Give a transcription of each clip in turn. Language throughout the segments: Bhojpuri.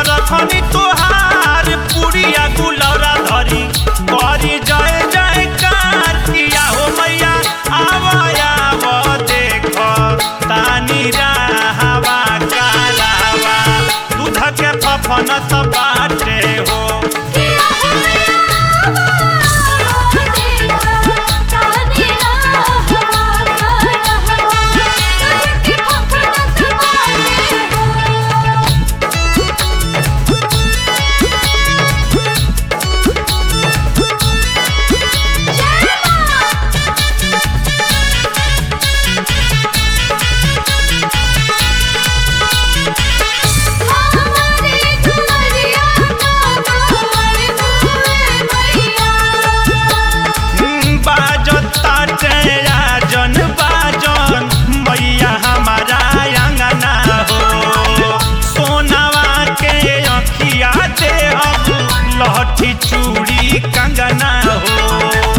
रखनी तोहार पुरिया गुलौरा धरी करी जय जयकार किया हो मैया आवा देख तानी हवा कालावा दूध के फफन सब बाटे हो लहठी चूड़ी कंगना हो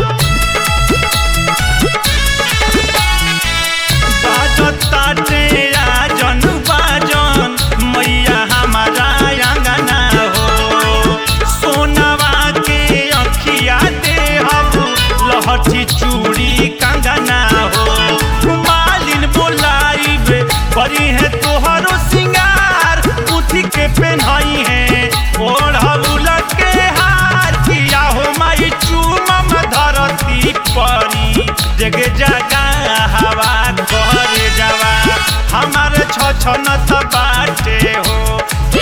बाजताटे आजन बाजन मैया हमारा अंगना हो सोनवा के अखिया दे हम लहठी चूड़ी कंगना हो मालिन बोलाइबे बड़ी है तोहरो सिंगार पुथी के पहनाई है ओढ़ परी जग जगा हवा कर जावा हमारे छन बाटे हो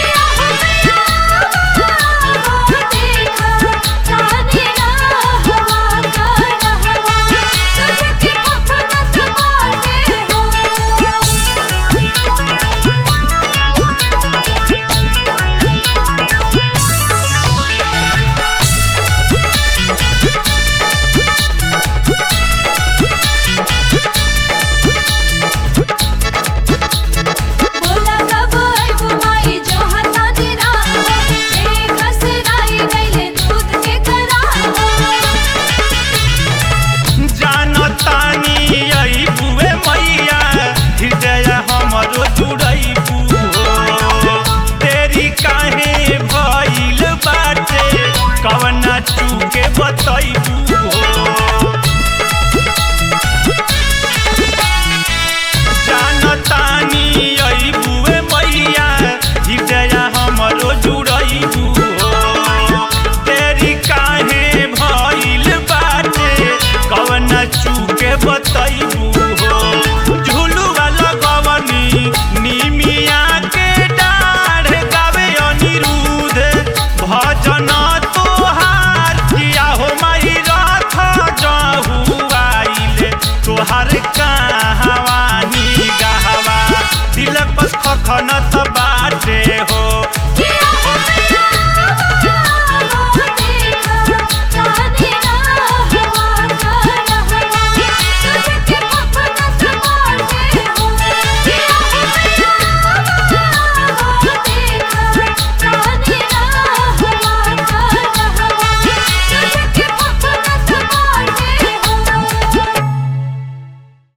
कवना चूके बतैबू हो जानतानी अइबुए मैया हृदय हमरो जुड़ैबू हो तेरी काहे भइल बाटे कवना चूके बतैबू हो झुलुआ लगवनी निमिया के डाढ़ गावे अनिरुद्ध भजन तोहार